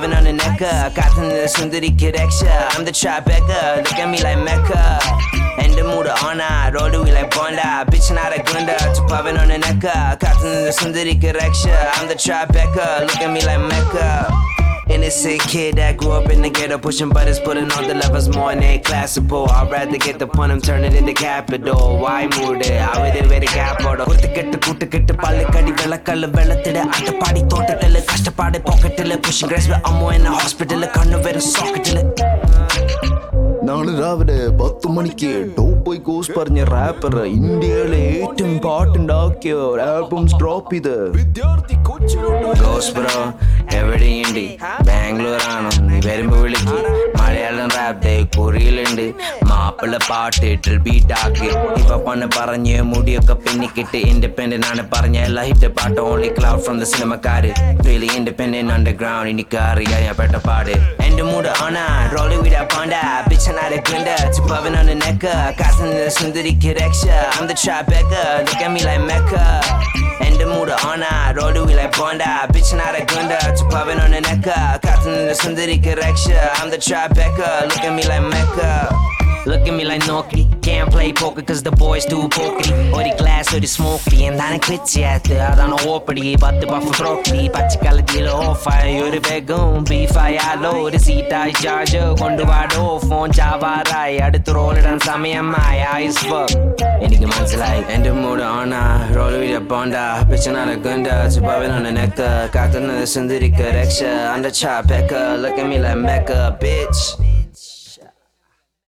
puffin' on the necker. Cotton the Sundari Kireksha. I'm the Tribeca, look at me like Mecca. And the mood on roll we like Bonda. Bitch not a gunda, to puffin' on the necker. Cotton the Sundari Kireksha. I'm the Tribeca, look at me like Mecca. Innocent kid that grew up in the ghetto, pushing buttons, putting all the levers more than a classical. I'd rather get the pun, I'm turning into capital. Why mood it? I with it with a capital. Put the get the good to get the palikadi, velakal, velatida, at the party, total, custard, pocket, pushing grass, but I'm in the hospital, kind of very socket. നാളെ രാവിലെ 10 മണിക്ക് top cos പറഞ്ഞ rapper ഇന്ത്യയിലെ ഏറ്റവും പാട്ടുണ്ടാക്കിയ albums drop ചെയ്ത് goes bro എവിടെയുണ്ട് ബാംഗ്ലൂരാണോ നീ വരുമ്പോ വിളിക്ക് മലയാളം റാപ്പ് കൊറിയയിലുണ്ട് മാപ്പിള പാട്ട് ബീറ്റ് ആക്കി ഇപ്പൊ പണ്ട് പറഞ്ഞ് മുടിയൊക്കെ പിന്നിക്കിട്ട് ഇൻഡിപെൻഡന്റ് ആണ് പറഞ്ഞ എല്ലാ ഹിറ്റ് പാട്ട് ഓൺലി ക്ലൗഡ് ഫ്രം ദ സിനിമക്കാര് റിയലി ഇൻഡിപെൻഡന്റ് അണ്ടർഗ്രൗണ്ട് എനിക്ക് അറിയാം ഞാൻ പെട്ട പാട് എന്റെ മൂഡ് ഓണാ റോളി വിടാ പോണ്ട bitch not a gunda to puffin' on the necker Cotton the Sundari Kireksha I'm the Tribeca look at me like Mecca and the mood on roll we like Bonda bitch not a gunda to puffin' on the necker Cotton the Sundari Kireksha I'm the Tribeca look at me like Mecca. Look at me like Noki, can't play poker cause the boys too pokey. Or the glass or the smoky, and I quit yet. I don't know what pretty, but the buffer broccoli. Pachikala deal off fire, you're the begun. Beef I low, the seat I charge. Gondovado, phone Java, I had to roll it on Sammy and my eyes fuck. Any man's like, and the mood on roll with a bonda. Bitch not a gunda, to bobbing on the nectar. Cotton the Sundari Kireksha, I'm the Tribeca. Look at me like Mecca, bitch.